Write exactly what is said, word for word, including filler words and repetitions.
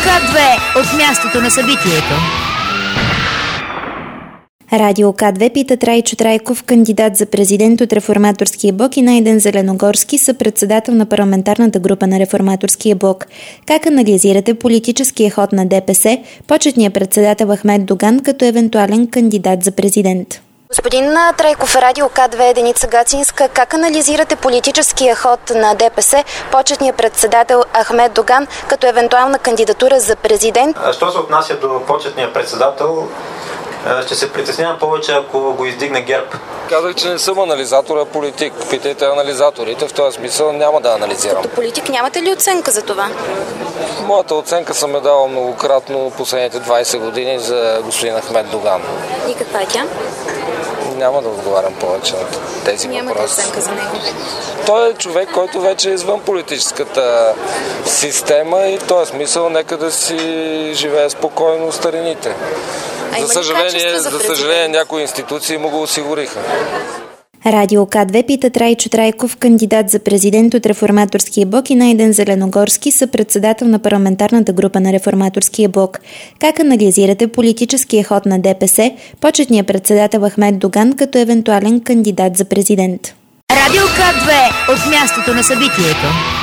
К две от мястото на събитието. Радио К две пита Трайчо Трайков, кандидат за президент от Реформаторския блок, и Найден Зеленогорски, съпредседател на парламентарната група на Реформаторския блок. Как анализирате политическия ход на ДПС, почетния председател Ахмед Доган като евентуален кандидат за президент? Господин Трайков, Радио К две, Деница Гацинска. Как анализирате политическия ход на ДПС, почетния председател Ахмед Доган като евентуална кандидатура за президент? Що се отнася до почетния председател, ще се притеснявам повече, ако го издигне ГЕРБ. Казах, че не съм анализатор, а политик. Питайте анализаторите, в този смисъл няма да анализирам. Като политик нямате ли оценка за това? Моята оценка съм е давал многократно последните двайсет години за господин Ахмед Доган. И каква е тя? Няма да отговарям повече на тези Нямате въпроси. Нямате оценка за него? Той е човек, който вече е извън политическата система и в този смисъл нека да си живее спокойно старините. За съжаление, за, за съжаление, някои институции му го осигуриха. Радио К две пита Трайчо Трайков, кандидат за президент от Реформаторския блок, и Найден Зеленогорски, съпредседател на парламентарната група на Реформаторския блок. Как анализирате политическия ход на ДПС, почетния председател Ахмед Доган като евентуален кандидат за президент? Радио К две от мястото на събитието.